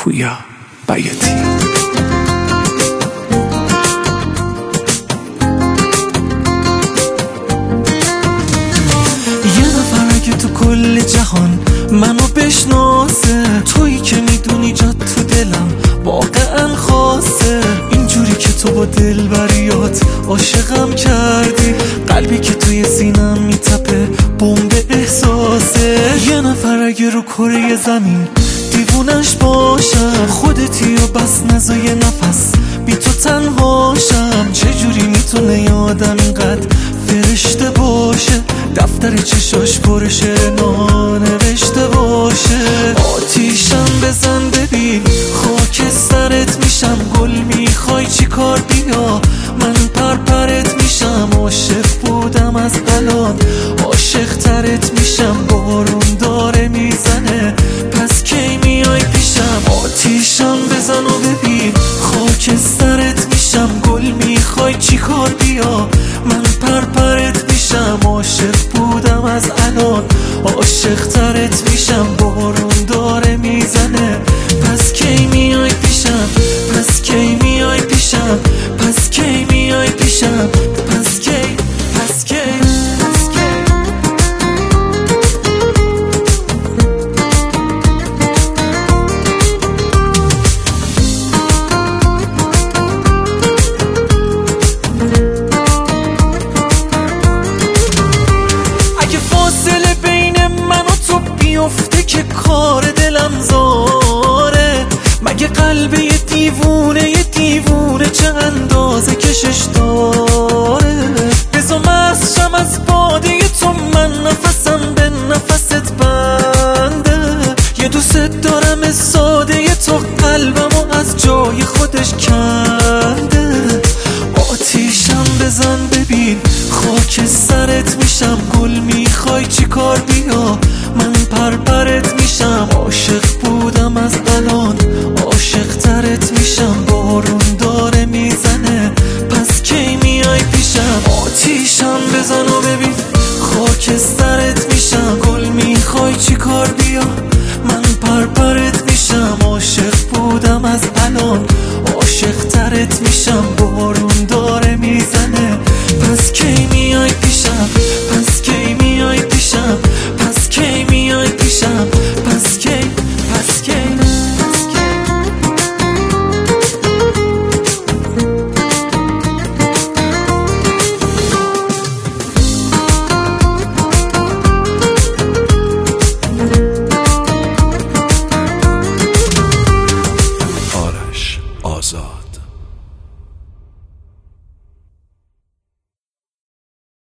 پویا بیاتی. یه نفر اگه تو کل جهان منو بشناسه، تویی که میدونی جات تو دلم واقعا خاصه. اینجوری که تو با دلبریات عاشقم کردی، قلبی که توی سینم میتپه بمب احساسه. یه نفر اگه رو کره زمین دیوونش باشم، خودتی و بس نزا یه نفس بی تو تنهاشم. چجوری میتونه یه آدم اینقدر فرشته باشه، دفتر چشاش پر شعر نانوشته باشه. آتیشم بزن ببین خاک سرت میشم، گل میخوای چی کار بیا من پرپرت میشم. عاشق بودم از الان عاشق ترت میشم، بارون داره میزنه پس کی میای پیشم. آتیشم بزن و ببین خاک سرت میشم، گل میخوای چی کار بیا من پرپرت میشم. عاشق بودم از الان عاشق ترت میشم، بارون داره میزنه پس کی میای پیشم، پس کی میای پیشم، پس کی میای پیشم، پس کی، پس کی، پس کی. اگه فاصله بین من و تو بیفته که کار دلم زاره، مگه قلب یه دیوونه چه اندازه کشش داره. بزا مست شم از باده تو، من نفسم به نفست بنده. یه دوست دارم ساده تو، قلبمو از جای خودش کنده. آتیشم بزن ببین خاک سرت میشم، گل میخوای چی کار بیا